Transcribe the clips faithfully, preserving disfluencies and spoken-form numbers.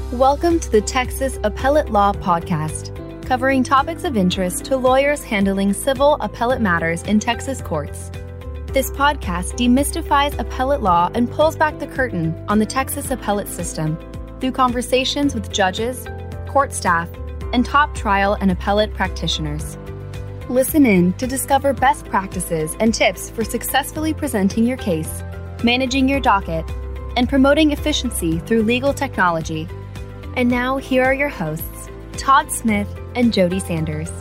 Welcome to the Texas Appellate Law Podcast, covering topics of interest to lawyers handling civil appellate matters in Texas courts. This podcast demystifies appellate law and pulls back the curtain on the Texas appellate system through conversations with judges, court staff, and top trial and appellate practitioners. Listen in to discover best practices and tips for successfully presenting your case, managing your docket, and promoting efficiency through legal technology. And now, here are your hosts, Todd Smith and Jody Sanders.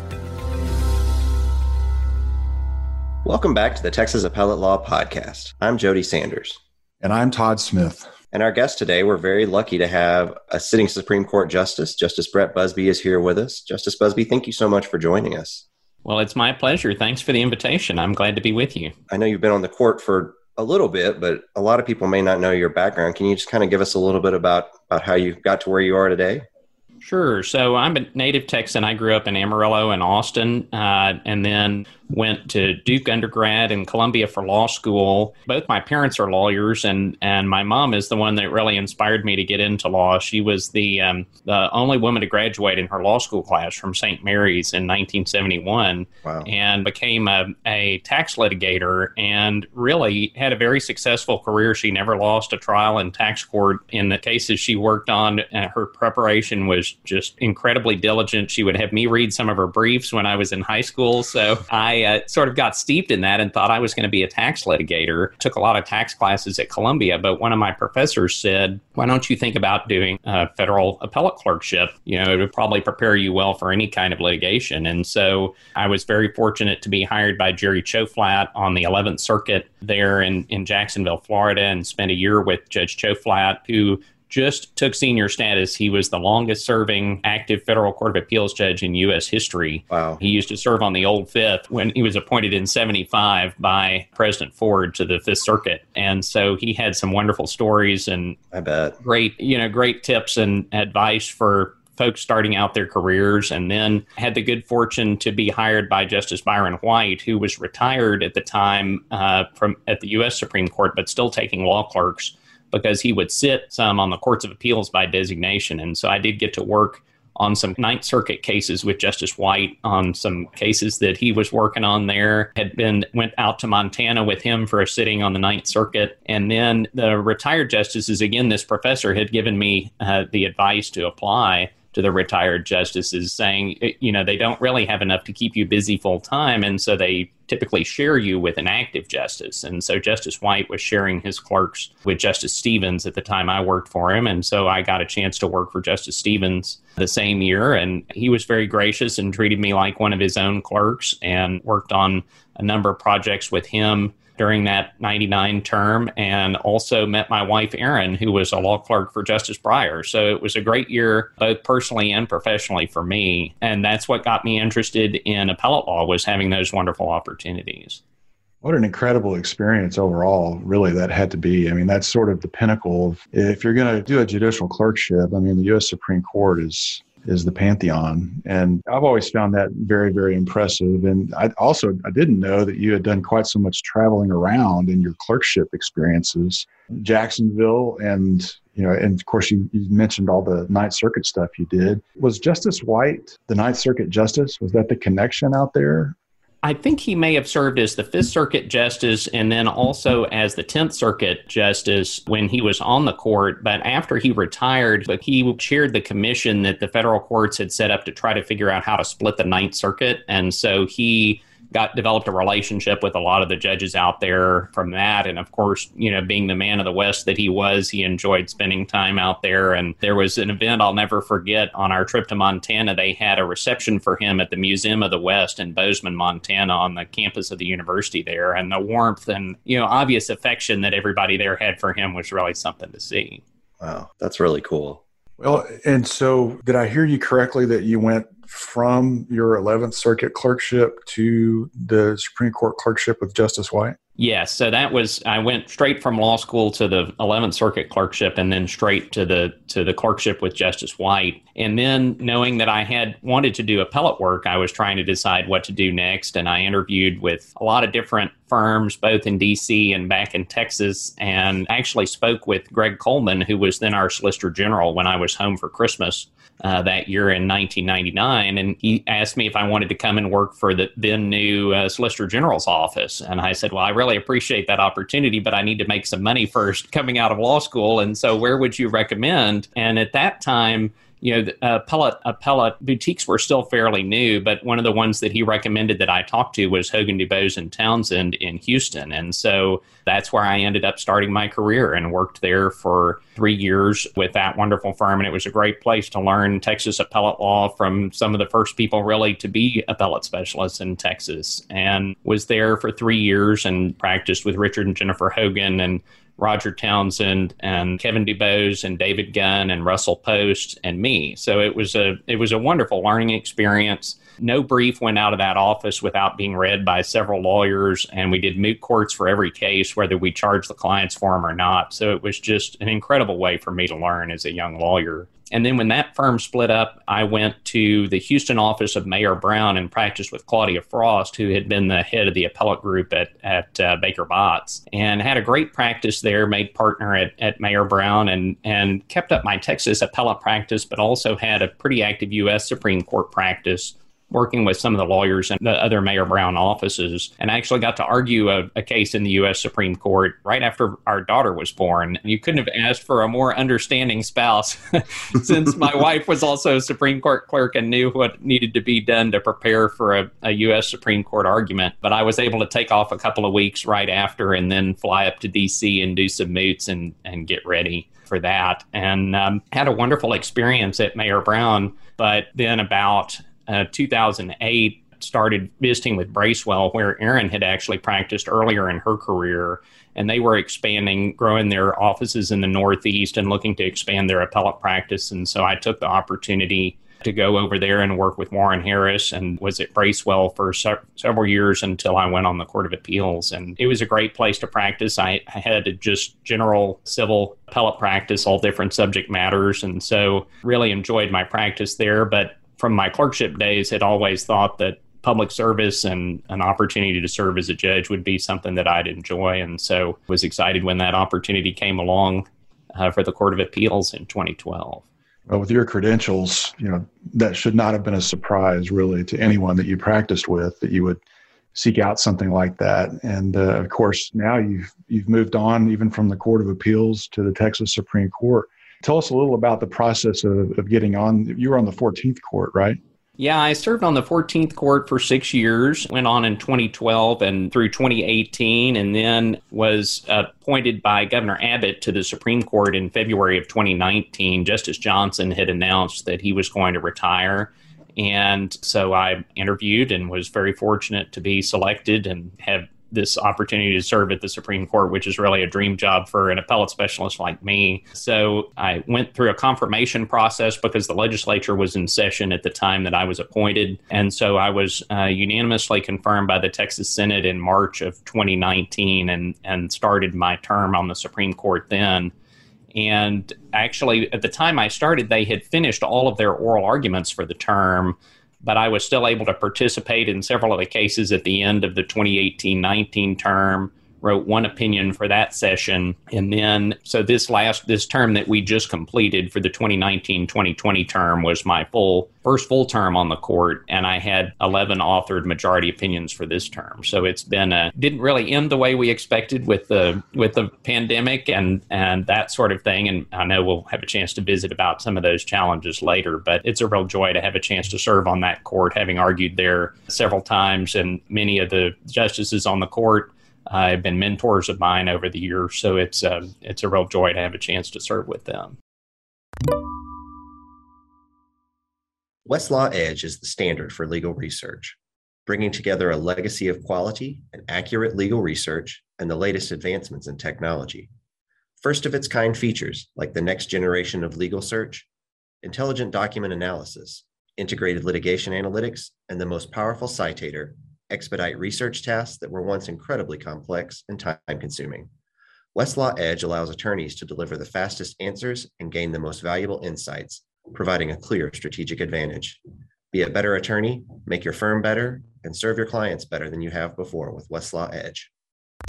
Welcome back to the Texas Appellate Law Podcast. I'm Jody Sanders. And I'm Todd Smith. And our guest today, we're very lucky to have a sitting Supreme Court Justice. Justice Brett Busby is here with us. Justice Busby, thank you so much for joining us. Well, it's my pleasure. Thanks for the invitation. I'm glad to be with you. I know you've been on the court for a little bit, but a lot of people may not know your background. Can you just kind of give us a little bit about, about how you got to where you are today? Sure. So I'm a native Texan. I grew up in Amarillo and Austin, uh, and then went to Duke undergrad and Columbia for law school. Both my parents are lawyers, and, and my mom is the one that really inspired me to get into law. She was the um, the only woman to graduate in her law school class from Saint Mary's in nineteen seventy-one. Wow. And became a, a tax litigator and really had a very successful career. She never lost a trial in tax court. In the cases she worked on, uh, her preparation was just incredibly diligent. She would have me read some of her briefs when I was in high school. So I uh, sort of got steeped in that and thought I was going to be a tax litigator. Took a lot of tax classes at Columbia, but one of my professors said, why don't you think about doing a federal appellate clerkship? You know, it would probably prepare you well for any kind of litigation. And so I was very fortunate to be hired by Jerry Choflat on the eleventh Circuit there in, in Jacksonville, Florida, and spent a year with Judge Choflat, who just took senior status. He was the longest serving active federal court of appeals judge in U S history. Wow. He used to serve on the old Fifth when he was appointed in seventy-five by President Ford to the Fifth Circuit. And so he had some wonderful stories and I bet great, you know, great tips and advice for folks starting out their careers, and then had the good fortune to be hired by Justice Byron White, who was retired at the time uh, from at the U S Supreme Court, but still taking law clerks, because he would sit some on the courts of appeals by designation. And so I did get to work on some Ninth Circuit cases with Justice White on some cases that he was working on there. Had been, went out to Montana with him for a sitting on the Ninth Circuit. And then the retired justices, again, this professor had given me uh, the advice to apply to the retired justices, saying, you know, they don't really have enough to keep you busy full time. And so they typically share you with an active justice. And so Justice White was sharing his clerks with Justice Stevens at the time I worked for him. And so I got a chance to work for Justice Stevens the same year. And he was very gracious and treated me like one of his own clerks, and worked on a number of projects with him during that ninety-nine term, and also met my wife, Erin, who was a law clerk for Justice Breyer. So it was a great year, both personally and professionally for me. And that's what got me interested in appellate law, was having those wonderful opportunities. What an incredible experience overall, really, that had to be. I mean, that's sort of the pinnacle of, if you're going to do a judicial clerkship, I mean, the U S Supreme Court is is the pantheon. And I've always found that very, very impressive. And I also, I didn't know that you had done quite so much traveling around in your clerkship experiences. Jacksonville and, you know, and of course you, you mentioned all the Ninth Circuit stuff you did. Was Justice White the Ninth Circuit justice? Was that the connection out there? I think he may have served as the Fifth Circuit justice and then also as the Tenth Circuit justice when he was on the court. But after he retired, but he chaired the commission that the federal courts had set up to try to figure out how to split the Ninth Circuit. And so he got developed a relationship with a lot of the judges out there from that. And of course, you know, being the man of the West that he was, he enjoyed spending time out there. And there was an event I'll never forget on our trip to Montana. They had a reception for him at the Museum of the West in Bozeman, Montana, on the campus of the university there. And the warmth and, you know, obvious affection that everybody there had for him was really something to see. Wow, that's really cool. Well, and so did I hear you correctly that you went from your eleventh Circuit clerkship to the Supreme Court clerkship with Justice White? Yes. So that was, I went straight from law school to the eleventh Circuit clerkship and then straight to the to the clerkship with Justice White. And then knowing that I had wanted to do appellate work, I was trying to decide what to do next. And I interviewed with a lot of different firms, both in D C and back in Texas, and actually spoke with Greg Coleman, who was then our Solicitor General when I was home for Christmas uh, that year in nineteen ninety-nine. And he asked me if I wanted to come and work for the then new uh, Solicitor General's office. And I said, well, I really appreciate that opportunity, but I need to make some money first coming out of law school. And so where would you recommend? And at that time, you know, the appellate, appellate boutiques were still fairly new, but one of the ones that he recommended that I talked to was Hogan, DuBose and Townsend in Houston. And so that's where I ended up starting my career and worked there for three years with that wonderful firm. And it was a great place to learn Texas appellate law from some of the first people really to be appellate specialists in Texas, and was there for three years and practiced with Richard and Jennifer Hogan and Roger Townsend and Kevin DuBose and David Gunn and Russell Post and me. So it was a it was a wonderful learning experience. No brief went out of that office without being read by several lawyers, and we did moot courts for every case, whether we charged the clients for them or not. So it was just an incredible way for me to learn as a young lawyer. And then when that firm split up, I went to the Houston office of Mayer Brown and practiced with Claudia Frost, who had been the head of the appellate group at, at uh, Baker Botts, and had a great practice there, made partner at, at Mayer Brown, and, and kept up my Texas appellate practice, but also had a pretty active U S Supreme Court practice, working with some of the lawyers in the other Mayer Brown offices, and I actually got to argue a, a case in the U S Supreme Court right after our daughter was born. You couldn't have asked for a more understanding spouse since my wife was also a Supreme Court clerk and knew what needed to be done to prepare for a, a U S Supreme Court argument. But I was able to take off a couple of weeks right after and then fly up to D C and do some moots and, and get ready for that. And um, had a wonderful experience at Mayer Brown. But then about Uh, two thousand eight, started visiting with Bracewell, where Erin had actually practiced earlier in her career, and they were expanding, growing their offices in the Northeast and looking to expand their appellate practice. And so I took the opportunity to go over there and work with Warren Harris, and was at Bracewell for se- several years until I went on the Court of Appeals. And it was a great place to practice. I, I had a just general civil appellate practice, all different subject matters, and so really enjoyed my practice there. But from my clerkship days, had always thought that public service and an opportunity to serve as a judge would be something that I'd enjoy. And so was excited when that opportunity came along uh, for the Court of Appeals in twenty twelve. Well, with your credentials, you know, that should not have been a surprise really to anyone that you practiced with, that you would seek out something like that. And uh, of course, now you've, you've moved on even from the Court of Appeals to the Texas Supreme Court. Tell us a little about the process of, of getting on. You were on the fourteenth court, right? Yeah, I served on the fourteenth court for six years, went on in twenty twelve and through twenty eighteen, and then was appointed by Governor Abbott to the Supreme Court in February of twenty nineteen. Justice Johnson had announced that he was going to retire. And so I interviewed and was very fortunate to be selected and have this opportunity to serve at the Supreme Court, which is really a dream job for an appellate specialist like me. So I went through a confirmation process because the legislature was in session at the time that I was appointed. And so I was uh, unanimously confirmed by the Texas Senate in March of twenty nineteen and, and started my term on the Supreme Court then. And actually, at the time I started, they had finished all of their oral arguments for the term, but I was still able to participate in several of the cases at the end of the twenty eighteen nineteen term, wrote one opinion for that session. And then, so this last, this term that we just completed for the twenty nineteen twenty twenty term was my full, first full term on the court. And I had eleven authored majority opinions for this term. So it's been a, didn't really end the way we expected with the, with the pandemic and, and that sort of thing. And I know we'll have a chance to visit about some of those challenges later, but it's a real joy to have a chance to serve on that court, having argued there several times. And many of the justices on the court uh, have been mentors of mine over the years. So it's, uh, it's a real joy to have a chance to serve with them. Westlaw Edge is the standard for legal research, bringing together a legacy of quality and accurate legal research and the latest advancements in technology. First of its kind features like the next generation of legal search, intelligent document analysis, integrated litigation analytics, and the most powerful citator expedite research tasks that were once incredibly complex and time-consuming. Westlaw Edge allows attorneys to deliver the fastest answers and gain the most valuable insights, providing a clear strategic advantage. Be a better attorney, make your firm better, and serve your clients better than you have before with Westlaw Edge.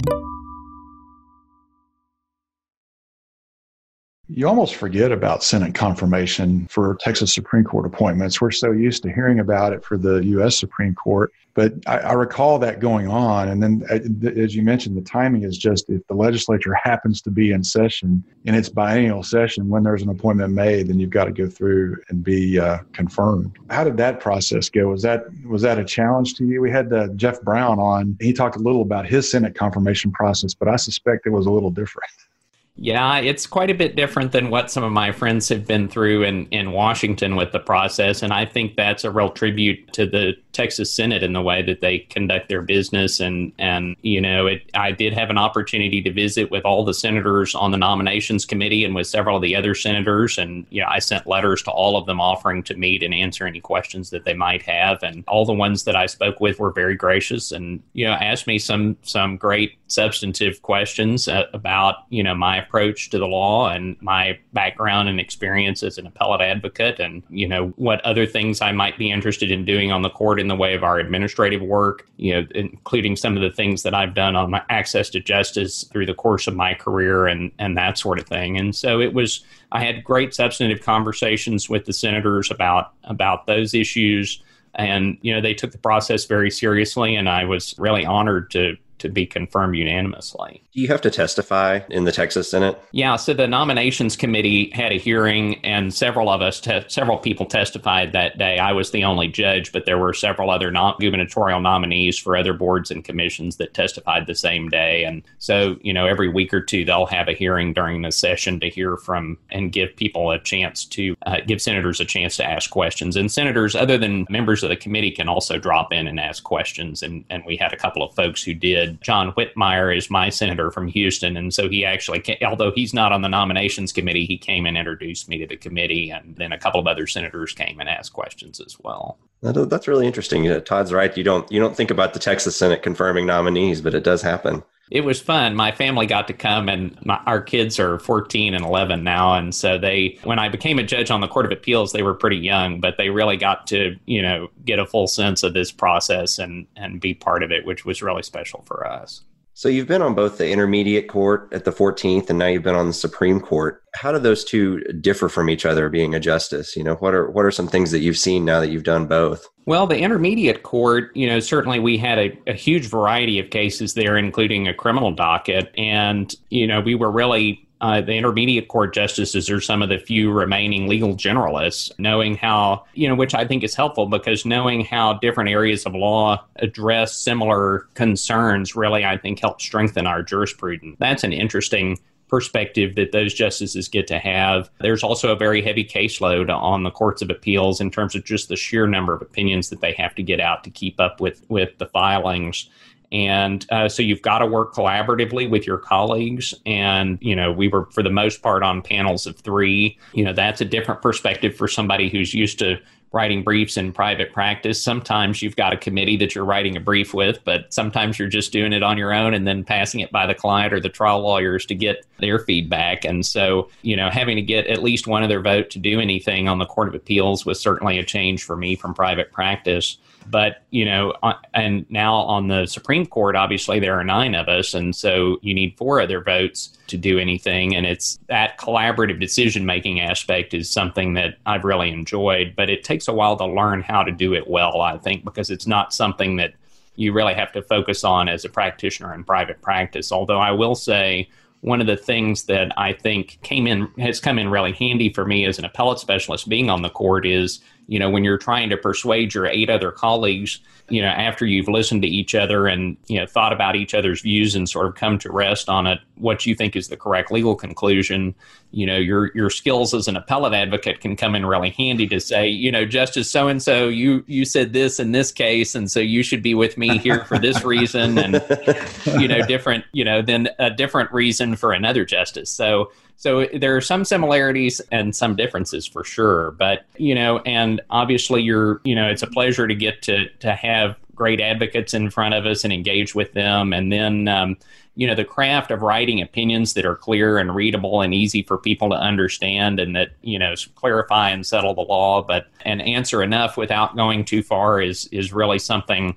You almost forget about Senate confirmation for Texas Supreme Court appointments. We're so used to hearing about it for the U S Supreme Court. But I, I recall that going on. And then, as you mentioned, the timing is just if the legislature happens to be in session in its biennial session when there's an appointment made, then you've got to go through and be uh, confirmed. How did that process go? Was that was that a challenge to you? We had uh, Jeff Brown on. He talked a little about his Senate confirmation process, but I suspect it was a little different. Yeah, it's quite a bit different than what some of my friends have been through in, in Washington with the process. And I think that's a real tribute to the Texas Senate in the way that they conduct their business. And, and you know, it, I did have an opportunity to visit with all the senators on the nominations committee and with several of the other senators. And, you know, I sent letters to all of them offering to meet and answer any questions that they might have. And all the ones that I spoke with were very gracious and, you know, asked me some some great substantive questions uh, about, you know, my approach to the law and my background and experience as an appellate advocate and, you know, what other things I might be interested in doing on the court in the way of our administrative work, you know, including some of the things that I've done on my access to justice through the course of my career and, and that sort of thing. And so it was, I had great substantive conversations with the senators about, about those issues. And, you know, they took the process very seriously, and I was really honored to to be confirmed unanimously. Do you have to testify in the Texas Senate? Yeah, so the nominations committee had a hearing, and several of us, te- several people testified that day. I was the only judge, but there were several other non- gubernatorial nominees for other boards and commissions that testified the same day. And so, you know, every week or two, they'll have a hearing during the session to hear from and give people a chance to, uh, give senators a chance to ask questions. And senators, other than members of the committee, can also drop in and ask questions. And, and we had a couple of folks who did. John Whitmire is my senator from Houston, and so he actually, came, although he's not on the nominations committee, he came and introduced me to the committee, and then a couple of other senators came and asked questions as well. That's really interesting. You know, Todd's right. You don't you don't think about the Texas Senate confirming nominees, but it does happen. It was fun. My family got to come, and my, our kids are fourteen and eleven now. And so they, when I became a judge on the Court of Appeals, they were pretty young, but they really got to, you know, get a full sense of this process and, and be part of it, which was really special for us. So you've been on both the intermediate court at the fourteenth, and now you've been on the Supreme Court. How do those two differ from each other, being a justice? You know, what are what are some things that you've seen now that you've done both? Well, the intermediate court, you know, certainly we had a, a huge variety of cases there, including a criminal docket. And, you know, we were really Uh, the intermediate court justices are some of the few remaining legal generalists, knowing how, you know, which I think is helpful because knowing how different areas of law address similar concerns really, I think, helps strengthen our jurisprudence. That's an interesting perspective that those justices get to have. There's also a very heavy caseload on the courts of appeals in terms of just the sheer number of opinions that they have to get out to keep up with, with the filings. And uh, so you've got to work collaboratively with your colleagues. And, you know, we were, for the most part, on panels of three. You know, that's a different perspective for somebody who's used to writing briefs in private practice. Sometimes you've got a committee that you're writing a brief with, but sometimes you're just doing it on your own and then passing it by the client or the trial lawyers to get their feedback. And so, you know, having to get at least one of their vote to do anything on the Court of Appeals was certainly a change for me from private practice. But, you know, and now on the Supreme Court, obviously there are nine of us. And so you need four other votes to do anything. And it's that collaborative decision-making aspect is something that I've really enjoyed. But it takes a while to learn how to do it well, I think, because it's not something that you really have to focus on as a practitioner in private practice. Although I will say one of the things that I think came in has come in really handy for me as an appellate specialist being on the court is, you know, when you're trying to persuade your eight other colleagues, you know, after you've listened to each other and, you know, thought about each other's views and sort of come to rest on it, what you think is the correct legal conclusion, you know, your your skills as an appellate advocate can come in really handy to say, you know, Justice so-and-so, you you said this in this case, and so you should be with me here for this reason, and, you know, different, you know, then a different reason for another justice. So So there are some similarities and some differences for sure. But, you know, and obviously you're, you know, it's a pleasure to get to to have great advocates in front of us and engage with them. And then, um, you know, the craft of writing opinions that are clear and readable and easy for people to understand and that, you know, clarify and settle the law, but and answer enough without going too far is is really something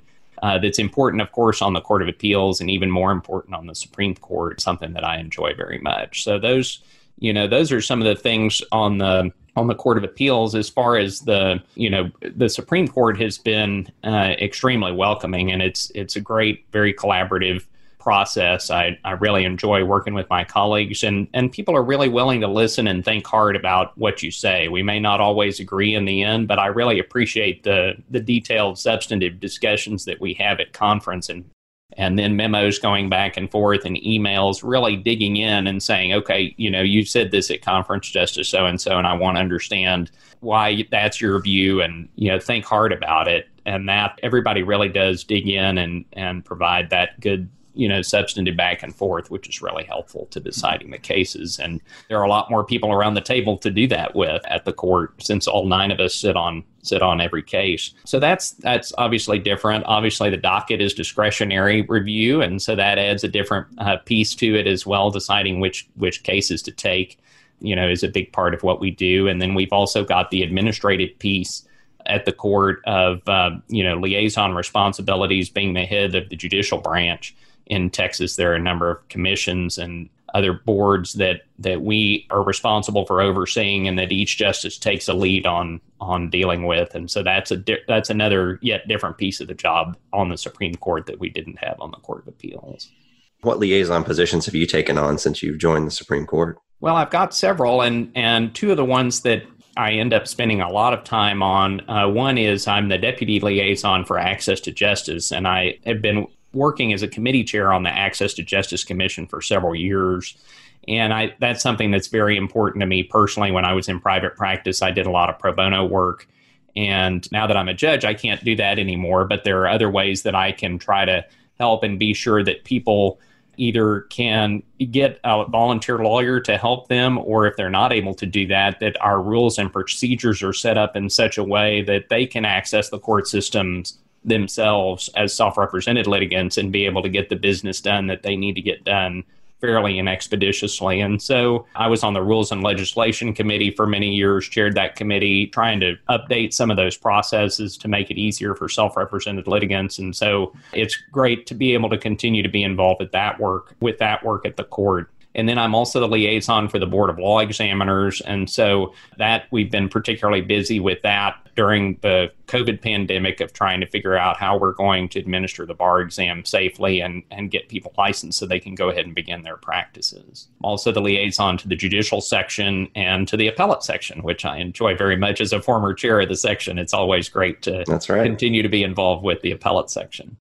uh, that's important, of course, on the Court of Appeals and even more important on the Supreme Court, something that I enjoy very much. So those, you know, those are some of the things on the on the Court of Appeals. As far as the, you know, the Supreme Court has been uh, extremely welcoming, and it's it's a great, very collaborative process. I, I really enjoy working with my colleagues, and, and people are really willing to listen and think hard about what you say. We may not always agree in the end, but I really appreciate the the detailed, substantive discussions that we have at conference, and and then memos going back and forth and emails, really digging in and saying, okay, you know, you said this at conference, Justice so-and-so, and I want to understand why that's your view, and, you know, think hard about it. And that everybody really does dig in and, and provide that good, you know, substantive back and forth, which is really helpful to deciding the cases. And there are a lot more people around the table to do that with at the court, since all nine of us sit on sit on every case. So that's that's obviously different. Obviously, the docket is discretionary review, and so that adds a different uh, piece to it as well. Deciding which which cases to take, you know, is a big part of what we do. And then we've also got the administrative piece at the court of, uh, you know, liaison responsibilities, being the head of the judicial branch. In Texas, there are a number of commissions and other boards that, that we are responsible for overseeing, and that each justice takes a lead on on dealing with. And so that's a di- that's another yet different piece of the job on the Supreme Court that we didn't have on the Court of Appeals. What liaison positions have you taken on since you've joined the Supreme Court? Well, I've got several, and and two of the ones that I end up spending a lot of time on. Uh, one is I'm the deputy liaison for Access to Justice, and I have been working as a committee chair on the Access to Justice Commission for several years. And I that's something that's very important to me personally. When I was in private practice, I did a lot of pro bono work. And now that I'm a judge, I can't do that anymore. But there are other ways that I can try to help and be sure that people either can get a volunteer lawyer to help them, or if they're not able to do that, that our rules and procedures are set up in such a way that they can access the court systems themselves as self-represented litigants and be able to get the business done that they need to get done fairly and expeditiously. And so I was on the Rules and Legislation Committee for many years, chaired that committee, trying to update some of those processes to make it easier for self-represented litigants. And so it's great to be able to continue to be involved with that work, with that work at the court. And then I'm also the liaison for the Board of Law Examiners. And so that we've been particularly busy with that during the COVID pandemic, of trying to figure out how we're going to administer the bar exam safely and, and get people licensed so they can go ahead and begin their practices. I'm also the liaison to the judicial section and to the appellate section, which I enjoy very much as a former chair of the section. It's always great to That's right. continue to be involved with the appellate section.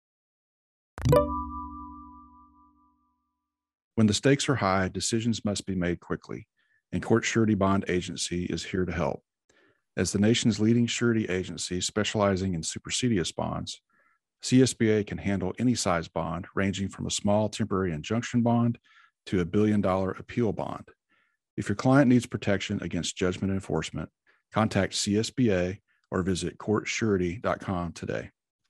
When the stakes are high, decisions must be made quickly, and Court Surety Bond Agency is here to help. As the nation's leading surety agency specializing in supersedious bonds, C S B A can handle any size bond, ranging from a small temporary injunction bond to a billion-dollar appeal bond. If your client needs protection against judgment enforcement, contact C S B A or visit court surety dot com today.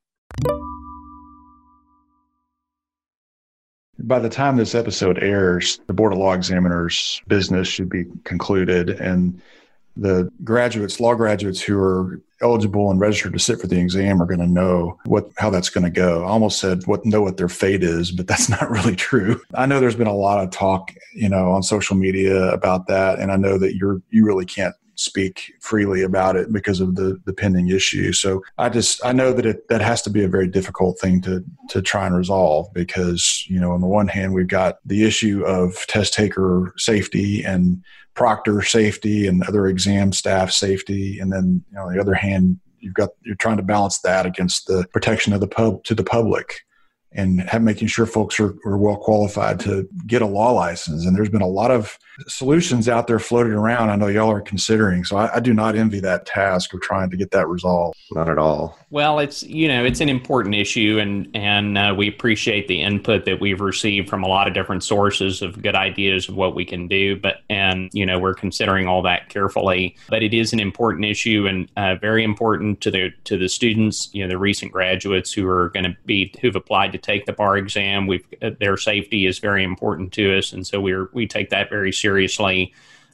By the time this episode airs, the Board of Law Examiners business should be concluded, and the graduates, law graduates who are eligible and registered to sit for the exam are going to know what how that's going to go. I almost said what know what their fate is, but that's not really true. I know there's been a lot of talk, you know, on social media about that, and I know that you're you really can't speak freely about it because of the, the pending issue. So I just, I know that it, that has to be a very difficult thing to, to try and resolve because, you know, on the one hand, we've got the issue of test taker safety and proctor safety and other exam staff safety. And then, you know, on the other hand, you've got, you're trying to balance that against the protection of the pub to the public and have, making sure folks are, are well qualified to get a law license. And there's been a lot of solutions out there floating around. I know y'all are considering. So I, I do not envy that task of trying to get that resolved. Not at all. Well, it's, you know, it's an important issue, and, and uh, we appreciate the input that we've received from a lot of different sources of good ideas of what we can do. But, and, you know, we're considering all that carefully, but it is an important issue and uh, very important to the, to the students, you know, the recent graduates who are going to be, who've applied to take the bar exam. We've, uh, their safety is very important to us. And so we're, we take that very seriously.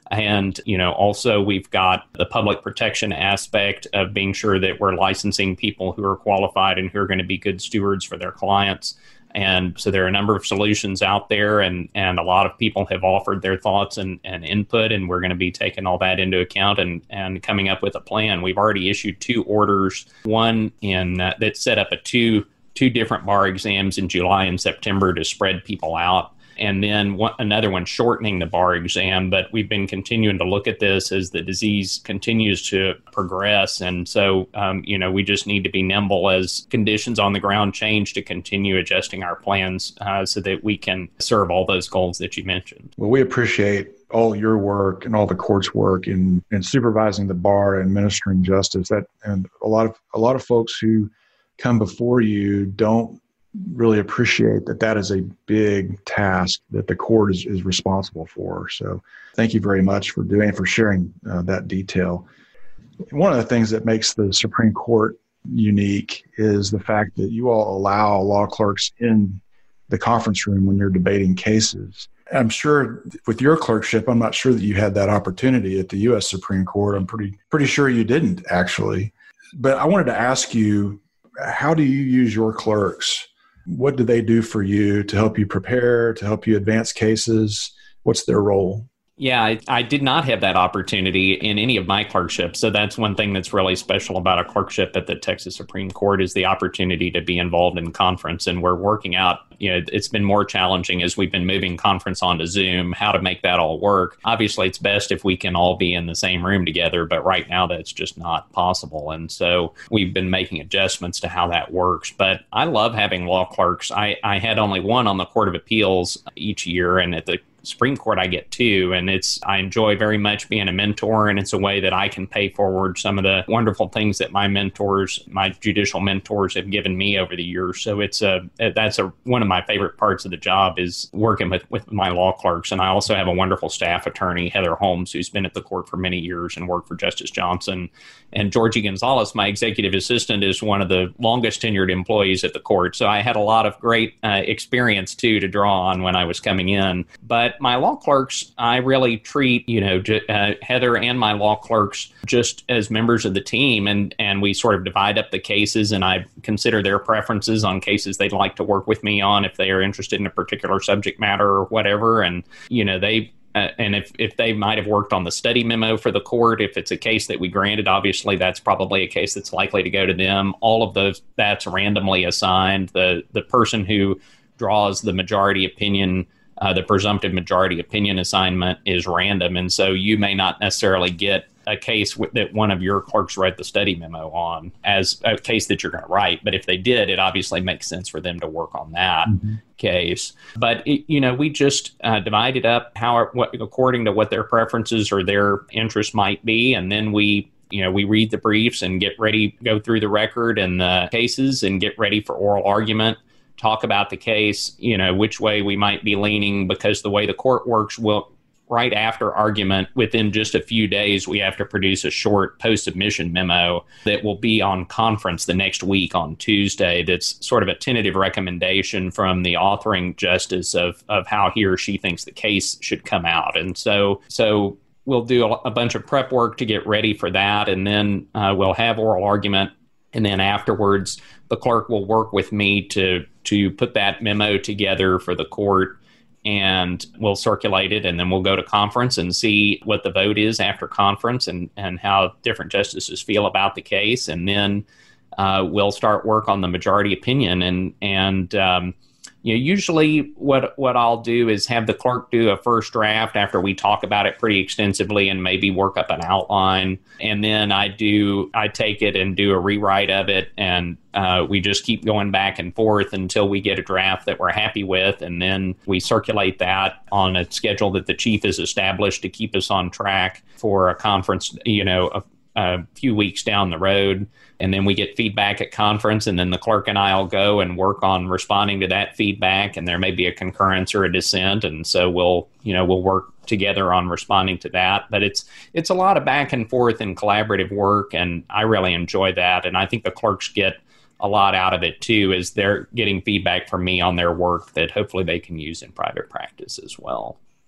And, you know, also we've got the public protection aspect of being sure that we're licensing people who are qualified and who are going to be good stewards for their clients. And so there are a number of solutions out there, and, and a lot of people have offered their thoughts and, and input, and we're going to be taking all that into account and, and coming up with a plan. We've already issued two orders, one in uh, that set up a two two different bar exams in July and September to spread people out. And then one, another one shortening the bar exam. But we've been continuing to look at this as the disease continues to progress. And so, um, you know, we just need to be nimble as conditions on the ground change to continue adjusting our plans uh, so that we can serve all those goals that you mentioned. Well, we appreciate all your work and all the court's work in, in supervising the bar and administering justice. That and a lot of a lot of folks who come before you don't really appreciate that that is a big task that the court is, is responsible for. So thank you very much for doing for sharing uh, that detail. One of the things that makes the Supreme Court unique is the fact that you all allow law clerks in the conference room when you're debating cases. I'm sure with your clerkship, I'm not sure that you had that opportunity at the U S Supreme Court. I'm pretty pretty sure you didn't, actually. But I wanted to ask you, how do you use your clerks? What do they do for you to help you prepare, to help you advance cases? What's their role? Yeah, I, I did not have that opportunity in any of my clerkships. So that's one thing that's really special about a clerkship at the Texas Supreme Court is the opportunity to be involved in conference. And we're working out, you know, it's been more challenging as we've been moving conference onto Zoom, how to make that all work. Obviously, it's best if we can all be in the same room together, but right now that's just not possible. And so we've been making adjustments to how that works. But I love having law clerks. I, I had only one on the Court of Appeals each year, and at the Supreme Court, I get two, and it's I enjoy very much being a mentor, and it's a way that I can pay forward some of the wonderful things that my mentors, my judicial mentors, have given me over the years. So it's a that's a one of my favorite parts of the job is working with, with my law clerks, and I also have a wonderful staff attorney, Heather Holmes, who's been at the court for many years and worked for Justice Johnson, and Georgie Gonzalez, my executive assistant, is one of the longest tenured employees at the court. So I had a lot of great uh, experience too to draw on when I was coming in, but my law clerks, I really treat, you know, uh, Heather and my law clerks just as members of the team, and, and we sort of divide up the cases, and I consider their preferences on cases they'd like to work with me on if they are interested in a particular subject matter or whatever. And, you know, they Uh, and if, if they might have worked on the study memo for the court, if it's a case that we granted, obviously that's probably a case that's likely to go to them. All of those, that's randomly assigned. The, the person who draws the majority opinion, uh, the presumptive majority opinion assignment is random. And so you may not necessarily get a case w- that one of your clerks wrote the study memo on as a case that you're going to write. But if they did, it obviously makes sense for them to work on that mm-hmm. case. But, it, you know, we just uh, divided up how, what, according to what their preferences or their interests might be. And then we, you know, we read the briefs and get ready, go through the record and the cases and get ready for oral argument. Talk about the case, you know, which way we might be leaning, because the way the court works, will right after argument, within just a few days, we have to produce a short post-submission memo that will be on conference the next week on Tuesday. That's sort of a tentative recommendation from the authoring justice of, of how he or she thinks the case should come out. And so, so we'll do a, a bunch of prep work to get ready for that, and then uh, we'll have oral argument. And then afterwards, the clerk will work with me to to put that memo together for the court, and we'll circulate it, and then we'll go to conference and see what the vote is after conference and, and how different justices feel about the case. And then uh, we'll start work on the majority opinion. And, and um, you know, usually what what I'll do is have the clerk do a first draft after we talk about it pretty extensively and maybe work up an outline. And then I do I take it and do a rewrite of it, and uh, we just keep going back and forth until we get a draft that we're happy with. And then we circulate that on a schedule that the chief has established to keep us on track for a conference, you know, a, a few weeks down the road. And then we get feedback at conference, and then the clerk and I will go and work on responding to that feedback. And there may be a concurrence or a dissent. And so we'll, you know, we'll work together on responding to that. But it's, it's a lot of back and forth and collaborative work. And I really enjoy that. And I think the clerks get a lot out of it too, as they're getting feedback from me on their work that hopefully they can use in private practice as well.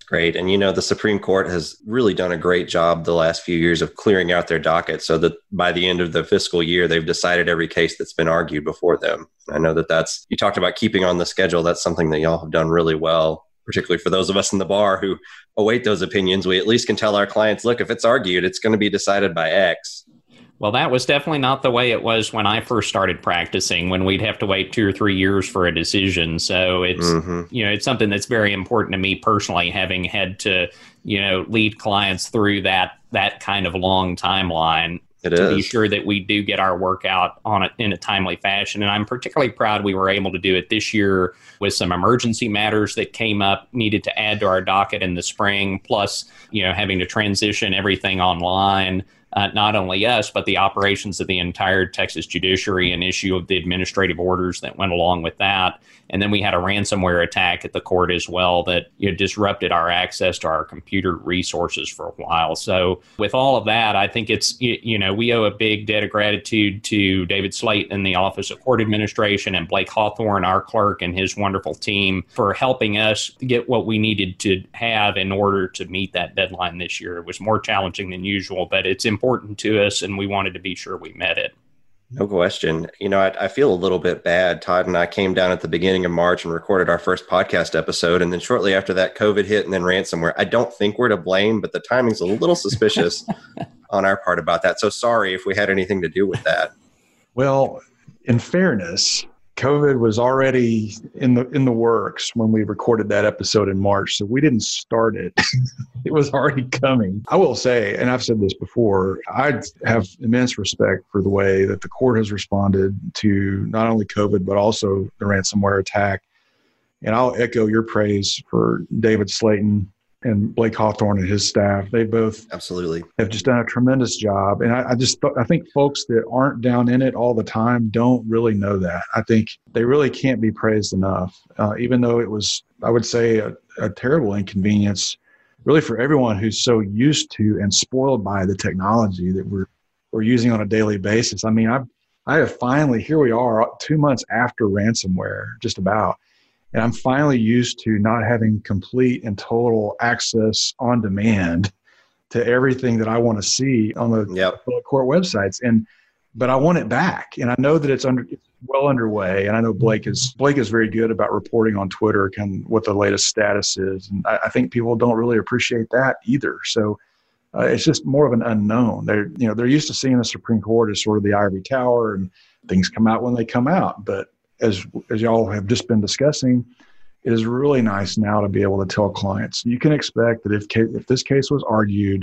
great. And, you know, the Supreme Court has really done a great job the last few years of clearing out their docket so that by the end of the fiscal year, they've decided every case that's been argued before them. I know that that's, you talked about keeping on the schedule. That's something that y'all have done really well, particularly for those of us in the bar who await those opinions. We at least can tell our clients, look, if it's argued, it's going to be decided by X. Well, that was definitely not the way it was when I first started practicing, when we'd have to wait two or three years for a decision. So it's, mm-hmm. you know, it's something that's very important to me personally, having had to, you know, lead clients through that that kind of long timeline. It to is. be sure that we do get our work out on it in a timely fashion. And I'm particularly proud we were able to do it this year with some emergency matters that came up, needed to add to our docket in the spring, plus, you know, having to transition everything online. Uh, not only us, but the operations of the entire Texas judiciary and issue of the administrative orders that went along with that. And then we had a ransomware attack at the court as well that, you know, disrupted our access to our computer resources for a while. So with all of that, I think it's, you, you know, we owe a big debt of gratitude to David Slate in the Office of Court Administration and Blake Hawthorne, our clerk, and his wonderful team for helping us get what we needed to have in order to meet that deadline this year. It was more challenging than usual, but it's important to us, and we wanted to be sure we met it. No question. You know, I, I feel a little bit bad. Todd and I came down at the beginning of March and recorded our first podcast episode. And then shortly after that, COVID hit and then ransomware. I don't think we're to blame, but the timing's a little suspicious on our part about that. So sorry if we had anything to do with that. Well, in fairness, COVID was already in the in the works when we recorded that episode in March, so we didn't start it. It was already coming. I will say, and I've said this before, I have immense respect for the way that the court has responded to not only COVID, but also the ransomware attack. And I'll echo your praise for David Slayton and Blake Hawthorne and his staff. They both absolutely have just done a tremendous job. And I, I just, th- I think folks that aren't down in it all the time don't really know that. I think they really can't be praised enough, uh, even though it was, I would say, a, a terrible inconvenience really for everyone who's so used to and spoiled by the technology that we're, we're using on a daily basis. I mean, I, I have finally, here we are two months after ransomware, just about. And I'm finally used to not having complete and total access on demand to everything that I want to see on the yep. court websites. And, but I want it back. And I know that it's under, it's well underway. And I know Blake is, Blake is very good about reporting on Twitter kind of what the latest status is. And I, I think people don't really appreciate that either. So uh, it's just more of an unknown. They're, you know, they're used to seeing the Supreme Court as sort of the ivory tower and things come out when they come out. But as as y'all have just been discussing, it is really nice now to be able to tell clients, you can expect that if ca- if this case was argued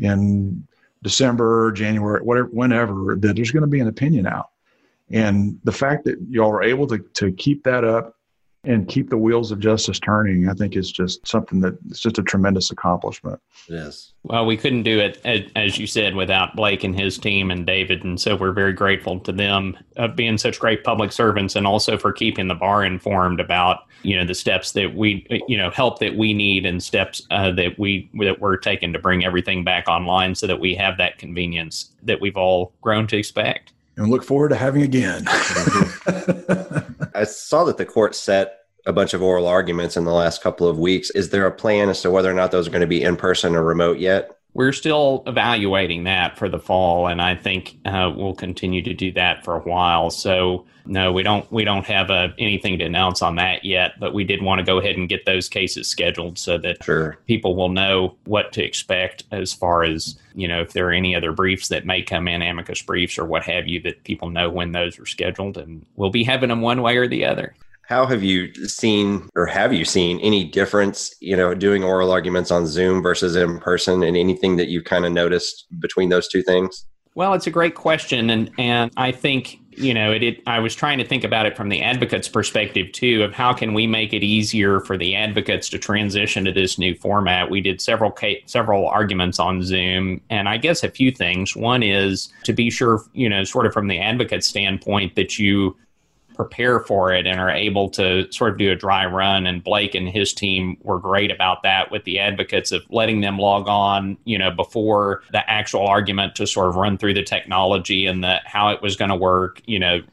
in December, January, whatever, whenever, that there's going to be an opinion out. And the fact that y'all are able to to keep that up and keep the wheels of justice turning, I think is just something that it's just a tremendous accomplishment. It is. Well, we couldn't do it, as you said, without Blake and his team and David. And so we're very grateful to them of being such great public servants and also for keeping the bar informed about, you know, the steps that we, you know, help that we need and steps uh, that we, that we're taking to bring everything back online so that we have that convenience that we've all grown to expect. And look forward to having again. I saw that the court set a bunch of oral arguments in the last couple of weeks. Is there a plan as to whether or not those are going to be in person or remote yet? We're still evaluating that for the fall, and I think uh, we'll continue to do that for a while. So, no, we don't we don't have uh, anything to announce on that yet, but we did want to go ahead and get those cases scheduled so that sure. people will know what to expect as far as, you know, if there are any other briefs that may come in, amicus briefs or what have you, that people know when those are scheduled, and we'll be having them one way or the other. How have you seen, or have you seen any difference, you know, doing oral arguments on Zoom versus in person, and anything that you kind of noticed between those two things? Well, it's a great question. And, and I think, you know, it, it, I was trying to think about it from the advocate's perspective, too, of how can we make it easier for the advocates to transition to this new format. We did several ca- several arguments on Zoom, and I guess a few things. One is to be sure, you know, sort of from the advocate standpoint, that you prepare for it and are able to sort of do a dry run. And Blake and his team were great about that with the advocates, of letting them log on, you know, before the actual argument to sort of run through the technology and the how it was going to work, you know, r-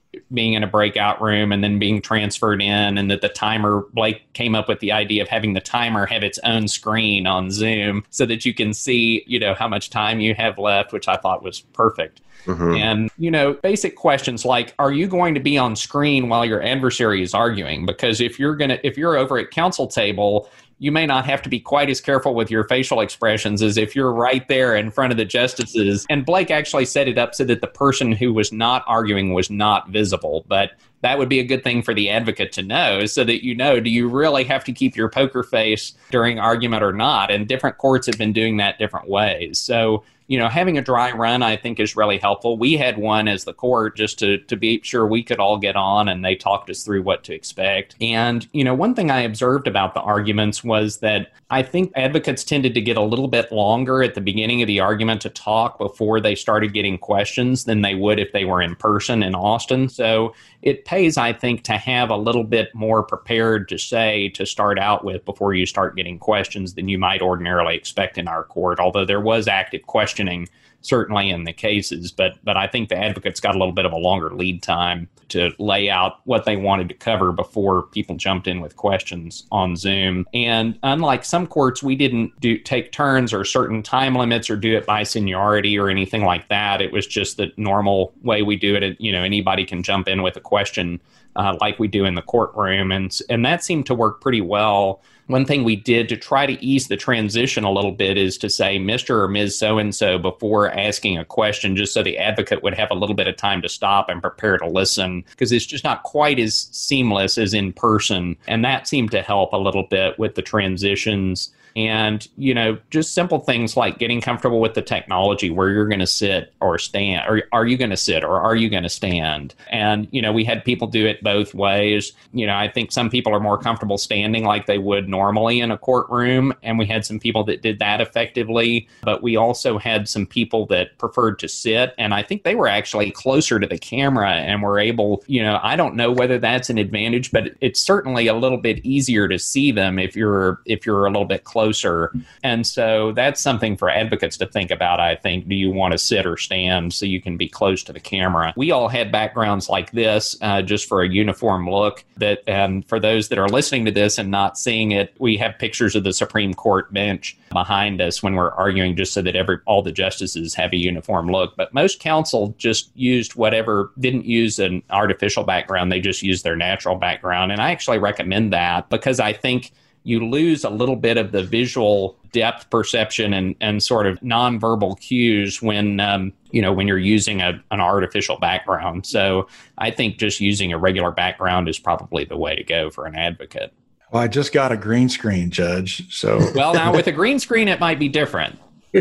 being in a breakout room and then being transferred in, and that the timer, Blake came up with the idea of having the timer have its own screen on Zoom so that you can see, you know, how much time you have left, which I thought was perfect. Mm-hmm. And, you know, basic questions like, are you going to be on screen while your adversary is arguing? Because if you're going to, if you're over at counsel table, you may not have to be quite as careful with your facial expressions as if you're right there in front of the justices. And Blake actually set it up so that the person who was not arguing was not visible. But that would be a good thing for the advocate to know, so that you know, do you really have to keep your poker face during argument or not? And different courts have been doing that different ways. So, you know, having a dry run, I think, is really helpful. We had one as the court just to, to be sure we could all get on, and they talked us through what to expect. And, you know, one thing I observed about the arguments was that I think advocates tended to get a little bit longer at the beginning of the argument to talk before they started getting questions than they would if they were in person in Austin. So it pays, I think, to have a little bit more prepared to say to start out with before you start getting questions than you might ordinarily expect in our court, although there was active questioning certainly in the cases. But but I think the advocates got a little bit of a longer lead time to lay out what they wanted to cover before people jumped in with questions on Zoom. And unlike some courts, we didn't do take turns or certain time limits or do it by seniority or anything like that. It was just the normal way we do it. You know, anybody can jump in with a question uh, like we do in the courtroom. And, and that seemed to work pretty well. One thing we did to try to ease the transition a little bit is to say Mister or Miz So-and-so before asking a question, just so the advocate would have a little bit of time to stop and prepare to listen, because it's just not quite as seamless as in person. And that seemed to help a little bit with the transitions. And, you know, just simple things like getting comfortable with the technology, where you're going to sit or stand, or are you going to sit or are you going to stand? And, you know, we had people do it both ways. You know, I think some people are more comfortable standing like they would normally in a courtroom. And we had some people that did that effectively. But we also had some people that preferred to sit. And I think they were actually closer to the camera and were able, you know, I don't know whether that's an advantage, but it's certainly a little bit easier to see them if you're if you're a little bit closer. Closer. And so that's something for advocates to think about, I think. Do you want to sit or stand so you can be close to the camera? We all had backgrounds like this uh, just for a uniform look. That, and for those that are listening to this and not seeing it, we have pictures of the Supreme Court bench behind us when we're arguing, just so that every all the justices have a uniform look. But most counsel just used whatever, didn't use an artificial background. They just used their natural background. And I actually recommend that, because I think you lose a little bit of the visual depth perception and, and sort of nonverbal cues when, um, you know, when you're using a, an artificial background. So I think just using a regular background is probably the way to go for an advocate. Well, I just got a green screen, Judge. So well, now with a green screen, it might be different.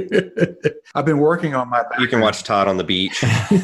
I've been working on my background. You can watch Todd on the beach.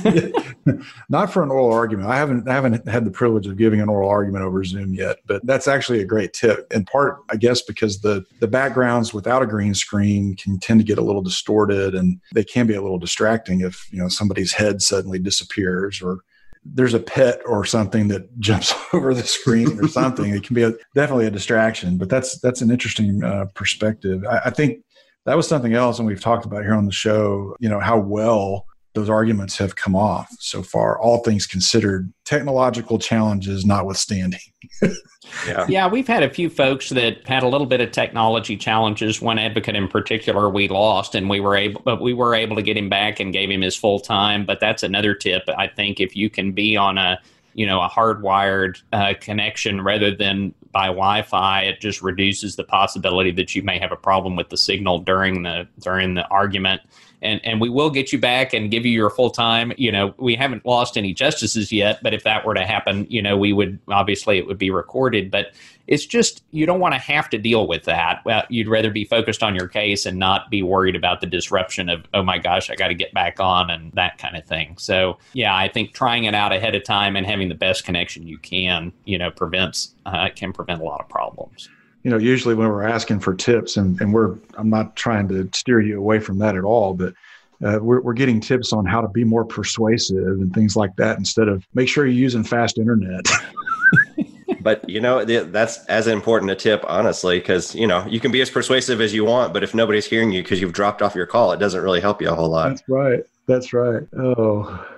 Not for an oral argument. I haven't I haven't had the privilege of giving an oral argument over Zoom yet, but that's actually a great tip. In part, I guess, because the the backgrounds without a green screen can tend to get a little distorted, and they can be a little distracting if, you know, somebody's head suddenly disappears, or there's a pet or something that jumps over the screen or something. It can be a, definitely a distraction, but that's that's an interesting uh, perspective. I, I think that was something else, and we've talked about here on the show, you know, how well those arguments have come off so far, all things considered, technological challenges notwithstanding. yeah. yeah, we've had a few folks that had a little bit of technology challenges. One advocate in particular we lost, and we were able, but we were able to get him back and gave him his full time. But that's another tip. I think if you can be on a, you know, a hardwired uh, connection rather than by Wi-Fi, it just reduces the possibility that you may have a problem with the signal during the during the argument. And and we will get you back and give you your full time. You know, we haven't lost any justices yet, but if that were to happen, you know, we would, obviously it would be recorded. But it's just, you don't want to have to deal with that. Well, you'd rather be focused on your case and not be worried about the disruption of, oh my gosh, I got to get back on and that kind of thing. So yeah, I think trying it out ahead of time and having the best connection you can, you know, prevents, uh, can prevent a lot of problems. You know, usually when we're asking for tips, and, and we're, I'm not trying to steer you away from that at all, but uh, we're, we're getting tips on how to be more persuasive and things like that, instead of make sure you're using fast internet. But, you know, that's as important a tip, honestly, because, you know, you can be as persuasive as you want, but if nobody's hearing you because you've dropped off your call, it doesn't really help you a whole lot. That's right. That's right. Oh,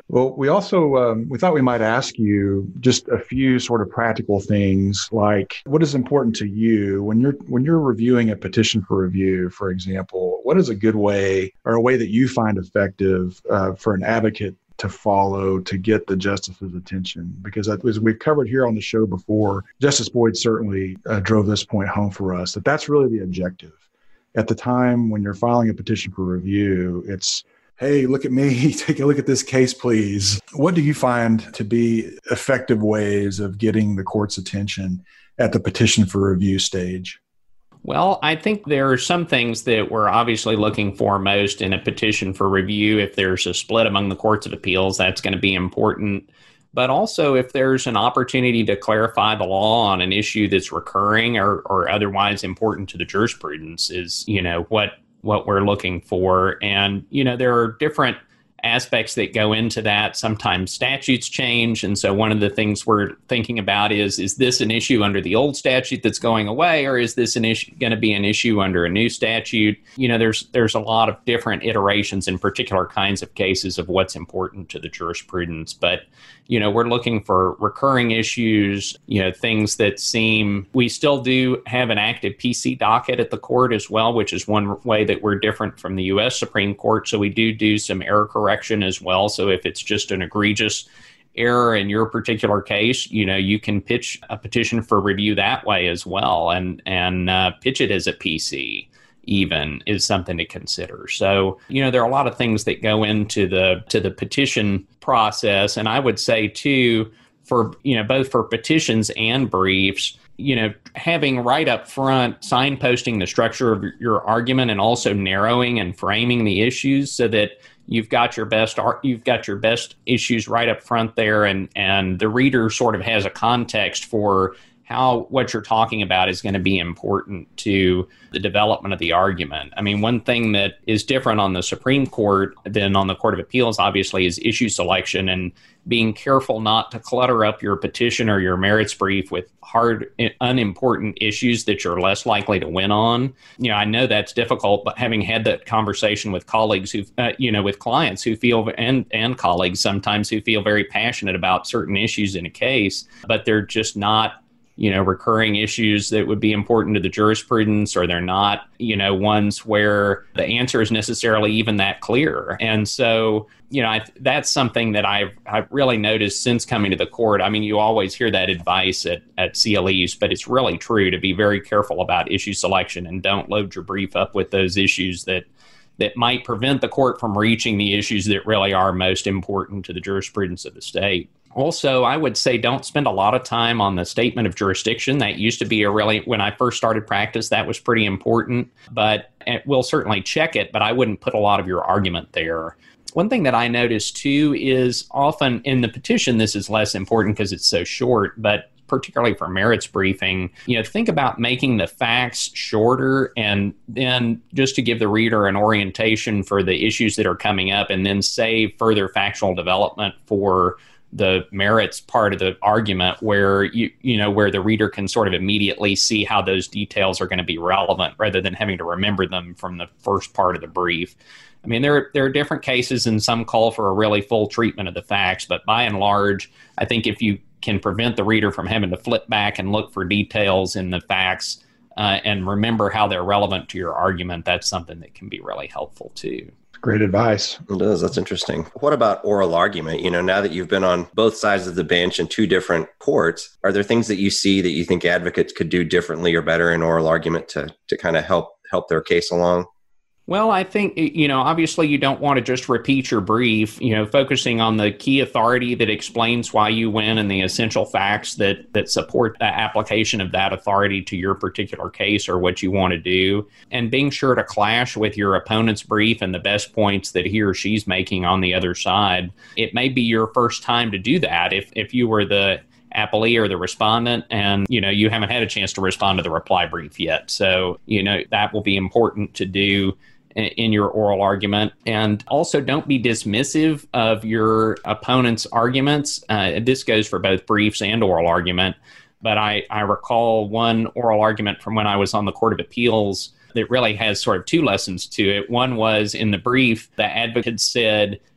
Well, we also, um, we thought we might ask you just a few sort of practical things, like what is important to you when you're when you're reviewing a petition for review, for example. What is a good way or a way that you find effective uh, for an advocate to follow to get the justice's attention? Because as we've covered here on the show before, Justice Boyd certainly uh, drove this point home for us, that that's really the objective. At the time when you're filing a petition for review, it's, hey, look at me, take a look at this case, please. What do you find to be effective ways of getting the court's attention at the petition for review stage? Well, I think there are some things that we're obviously looking for most in a petition for review. If there's a split among the courts of appeals, that's going to be important. But also if there's an opportunity to clarify the law on an issue that's recurring or, or otherwise important to the jurisprudence is, you know, what what we're looking for. And, you know, there are different aspects that go into that. Sometimes statutes change. And so one of the things we're thinking about is, is this an issue under the old statute that's going away, or is this an issue going to be an issue under a new statute? You know, there's there's a lot of different iterations in particular kinds of cases of what's important to the jurisprudence. But, you know, we're looking for recurring issues, you know, things that seem, we still do have an active P C docket at the court as well, which is one way that we're different from the U S Supreme Court. So we do do some error correction as well. So if it's just an egregious error in your particular case, you know, you can pitch a petition for review that way as well, and and uh, pitch it as a P C even is something to consider. So, you know, there are a lot of things that go into the to the petition process. And I would say too, for, you know, both for petitions and briefs, you know, having right up front, signposting the structure of your argument and also narrowing and framing the issues so that you've got your best you've got your best issues right up front there, and and the reader sort of has a context for how what you're talking about is going to be important to the development of the argument. I mean, one thing that is different on the Supreme Court than on the Court of Appeals, obviously, is issue selection and being careful not to clutter up your petition or your merits brief with hard, unimportant issues that you're less likely to win on. You know, I know that's difficult, but having had that conversation with colleagues who, uh, you know, with clients who feel, and, and colleagues sometimes who feel very passionate about certain issues in a case, but they're just not, you know, recurring issues that would be important to the jurisprudence, or they're not, you know, ones where the answer is necessarily even that clear. And so, you know, I, that's something that I've, I've really noticed since coming to the court. I mean, you always hear that advice at, at C L Es, but it's really true to be very careful about issue selection and don't load your brief up with those issues that that might prevent the court from reaching the issues that really are most important to the jurisprudence of the state. Also, I would say don't spend a lot of time on the statement of jurisdiction. That used to be a really, when I first started practice, that was pretty important, but we'll certainly check it, but I wouldn't put a lot of your argument there. One thing that I noticed too is often in the petition, this is less important because it's so short, but particularly for merits briefing, you know, think about making the facts shorter and then just to give the reader an orientation for the issues that are coming up, and then save further factual development for the merits part of the argument where you you know where the reader can sort of immediately see how those details are going to be relevant rather than having to remember them from the first part of the brief. I mean, there, there are different cases, and some call for a really full treatment of the facts, but by and large, I think if you can prevent the reader from having to flip back and look for details in the facts uh, and remember how they're relevant to your argument, that's something that can be really helpful too. Great advice. It is. That's interesting. What about oral argument? You know, now that you've been on both sides of the bench in two different courts, are there things that you see that you think advocates could do differently or better in oral argument to to kind of help help their case along? Well, I think, you know, obviously you don't want to just repeat your brief, you know, focusing on the key authority that explains why you win and the essential facts that, that support the application of that authority to your particular case or what you want to do, and being sure to clash with your opponent's brief and the best points that he or she's making on the other side. It may be your first time to do that if, if you were the appellee or the respondent, and, you know, you haven't had a chance to respond to the reply brief yet. So, you know, that will be important to do in your oral argument. And also don't be dismissive of your opponent's arguments. Uh, this goes for both briefs and oral argument. But I, I recall one oral argument from when I was on the Court of Appeals that really has sort of two lessons to it. One was in the brief, the advocate said,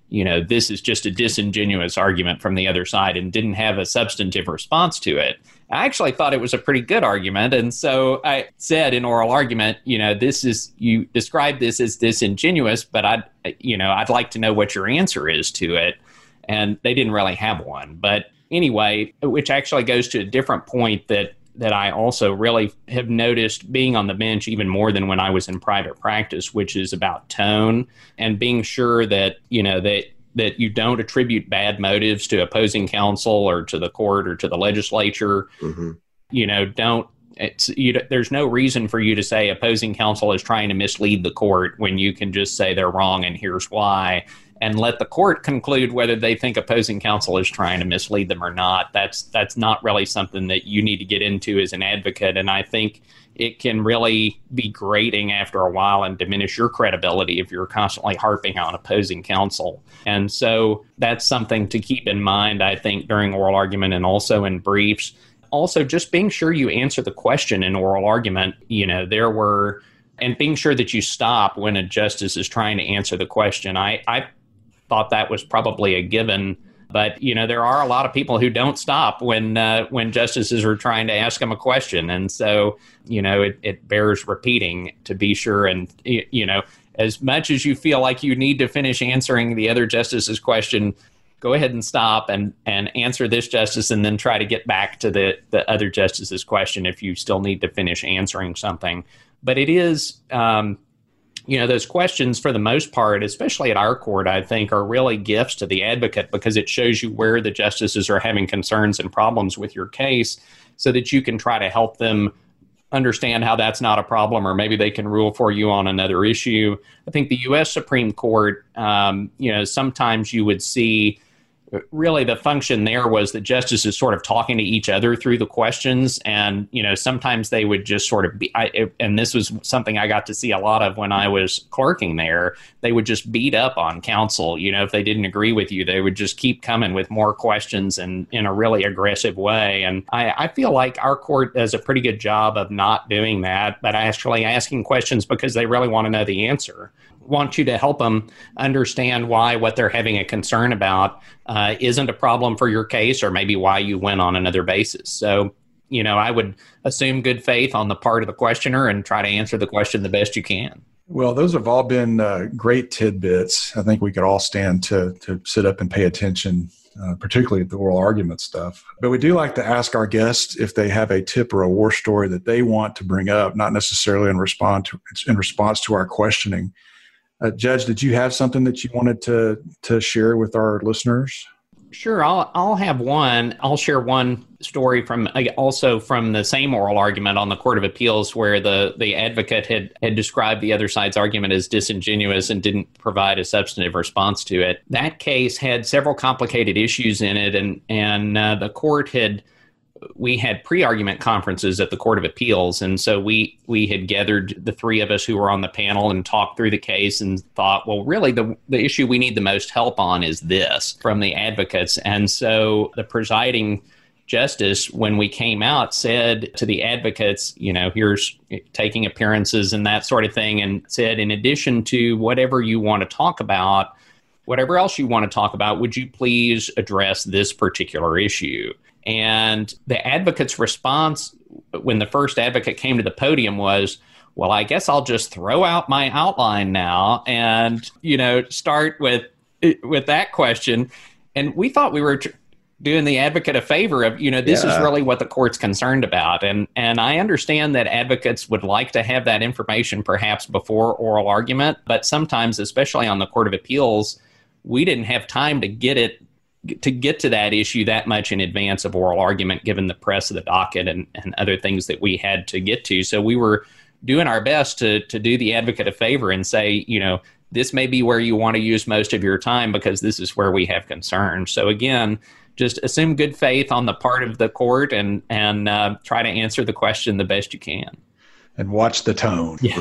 you know, this is just a disingenuous argument from the other side, and didn't have a substantive response to it. I actually thought it was a pretty good argument. And so I said in oral argument, you know, this is, you describe this as disingenuous, but I'd, you know, I'd like to know what your answer is to it. And they didn't really have one. But anyway, which actually goes to a different point that that I also really have noticed being on the bench even more than when I was in private practice, which is about tone and being sure that, you know, that that you don't attribute bad motives to opposing counsel or to the court or to the legislature. Mm-hmm. You know, don't, it's, you, there's no reason for you to say opposing counsel is trying to mislead the court when you can just say they're wrong and here's why, and let the court conclude whether they think opposing counsel is trying to mislead them or not. That's that's not really something that you need to get into as an advocate. And I think it can really be grating after a while and diminish your credibility if you're constantly harping on opposing counsel. And so that's something to keep in mind, I think, during oral argument and also in briefs. Also, just being sure you answer the question in oral argument. You know, there were, and being sure that you stop when a justice is trying to answer the question. I, I thought that was probably a given. But, you know, there are a lot of people who don't stop when uh, when justices are trying to ask them a question. And so, you know, it, it bears repeating to be sure. And, you know, as much as you feel like you need to finish answering the other justice's question, go ahead and stop and, and answer this justice and then try to get back to the, the other justice's question if you still need to finish answering something. But it is... Um, You know, those questions, for the most part, especially at our court, I think, are really gifts to the advocate because it shows you where the justices are having concerns and problems with your case so that you can try to help them understand how that's not a problem, or maybe they can rule for you on another issue. I think the U S Supreme Court, um, you know, sometimes you would see really the function there was that justices sort of talking to each other through the questions. And, you know, sometimes they would just sort of be, I, and this was something I got to see a lot of when I was clerking there, they would just beat up on counsel. You know, if they didn't agree with you, they would just keep coming with more questions and in a really aggressive way. And I, I feel like our court does a pretty good job of not doing that, but actually asking questions because they really want to know the answer. Want you to help them understand why what they're having a concern about uh, isn't a problem for your case, or maybe why you went on another basis. So, you know, I would assume good faith on the part of the questioner and try to answer the question the best you can. Well, those have all been uh, great tidbits. I think we could all stand to to sit up and pay attention, uh, particularly at the oral argument stuff. But we do like to ask our guests if they have a tip or a war story that they want to bring up, not necessarily in response to, in response to our questioning. Uh, Judge, did you have something that you wanted to to share with our listeners? Sure, I'll I'll have one. I'll share one story from also from the same oral argument on the Court of Appeals, where the, the advocate had, had described the other side's argument as disingenuous and didn't provide a substantive response to it. That case had several complicated issues in it, and and uh, the court had. We had pre-argument conferences at the Court of Appeals, and so we we had gathered the three of us who were on the panel and talked through the case and thought, well, really the, the issue we need the most help on is this from the advocates. And so the presiding justice, when we came out, said to the advocates, you know, here's taking appearances and that sort of thing, and said, in addition to whatever you want to talk about, whatever else you want to talk about, would you please address this particular issue? And the advocate's response when the first advocate came to the podium was, well, I guess I'll just throw out my outline now and, you know, start with with that question. And we thought we were tr- doing the advocate a favor of, you know, this yeah. is really what the court's concerned about. And and I understand that advocates would like to have that information perhaps before oral argument, but sometimes, especially on the Court of Appeals, we didn't have time to get it to get to that issue that much in advance of oral argument, given the press of the docket and, and other things that we had to get to. So we were doing our best to to do the advocate a favor and say, you know, this may be where you want to use most of your time because this is where we have concerns. So again, just assume good faith on the part of the court and, and uh, try to answer the question the best you can. And watch the tone. Yeah.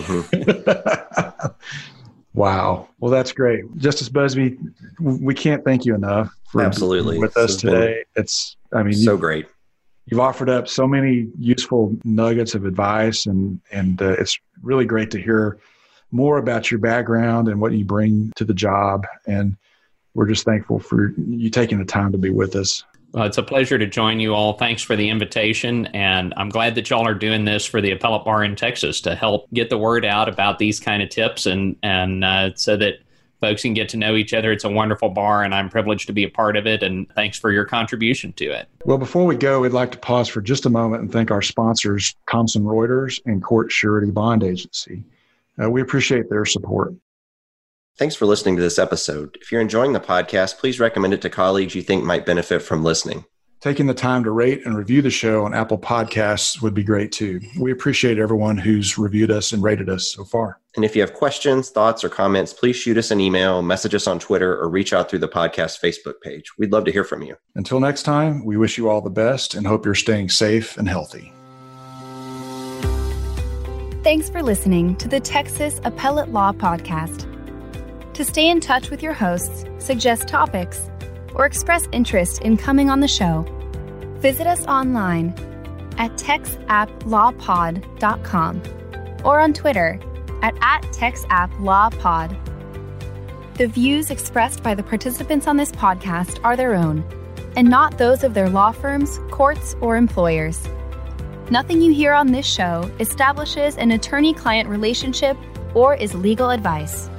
Mm-hmm. Wow. Well, that's great. Justice Busby, we can't thank you enough for Absolutely. being with us today. It's, I mean, so you, great. You've offered up so many useful nuggets of advice, and, and uh, it's really great to hear more about your background and what you bring to the job. And we're just thankful for you taking the time to be with us. Well, it's a pleasure to join you all. Thanks for the invitation. And I'm glad that y'all are doing this for the appellate bar in Texas to help get the word out about these kind of tips and, and uh, so that folks can get to know each other. It's a wonderful bar, and I'm privileged to be a part of it. And thanks for your contribution to it. Well, before we go, we'd like to pause for just a moment and thank our sponsors, Thomson Reuters and Court Surety Bond Agency. Uh, we appreciate their support. Thanks for listening to this episode. If you're enjoying the podcast, please recommend it to colleagues you think might benefit from listening. Taking the time to rate and review the show on Apple Podcasts would be great too. We appreciate everyone who's reviewed us and rated us so far. And if you have questions, thoughts, or comments, please shoot us an email, message us on Twitter, or reach out through the podcast Facebook page. We'd love to hear from you. Until next time, we wish you all the best and hope you're staying safe and healthy. Thanks for listening to the Texas Appellate Law Podcast. To stay in touch with your hosts, suggest topics, or express interest in coming on the show, visit us online at tex app law pod dot com or on Twitter at, at texapplawpod. The views expressed by the participants on this podcast are their own, and not those of their law firms, courts, or employers. Nothing you hear on this show establishes an attorney-client relationship or is legal advice.